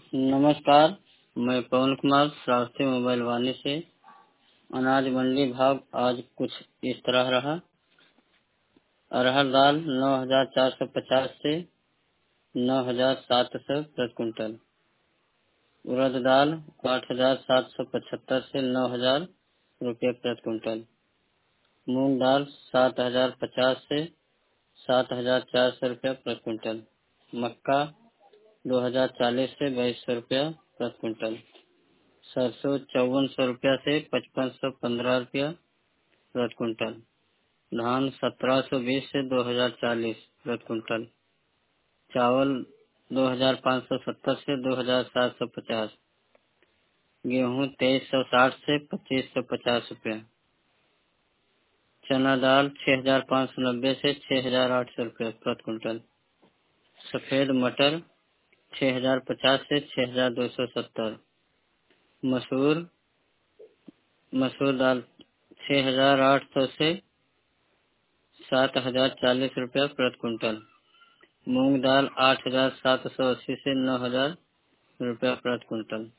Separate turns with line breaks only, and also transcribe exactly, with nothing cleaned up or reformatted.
नमस्कार। मैं पवन कुमार श्रावस्ती मोबाइल वाले से। अनाज मंडी भाव आज कुछ इस तरह रहा। अरहर दाल नौ हजार चार सौ पचास से नौ हजार सात सौ प्रति कुंटल। उड़द दाल आठ हजार सात सौ पचहत्तर से नौ हजार रुपये प्रति कुंटल। मूंग दाल सात हजार पचास से सात हजार चार सौ रुपये प्रति कुंटल। मक्का दो हजार चालीस से बाईस सौ रुपया प्रति कुंटल। सरसों चौवन सौ रुपया से पचपन सौ पंद्रह रुपया प्रति कुंटल। धान सत्रह सौ बीस से दो हजार चालीस प्रति कुंटल। चावल दो हजार पाँच सौ सत्तर से दो हजार सात सौ पचास। गेहूँ तेईस सौ साठ से पच्चीस सौ पचास रुपया। चना दाल छह हजार पाँच सौ नब्बे से छह हजार आठ सौ रुपये प्रति कुंटल। सफेद मटर छह हजार पचास से छह हजार दो सौ सत्तर। मसूर मसूर दाल छह हजार आठ सौ से सात हजार चालीस रुपया प्रति कुंटल। मूंग दाल आठ हजार सात सौ अस्सी से नौ हजार रुपया प्रति कुंटल।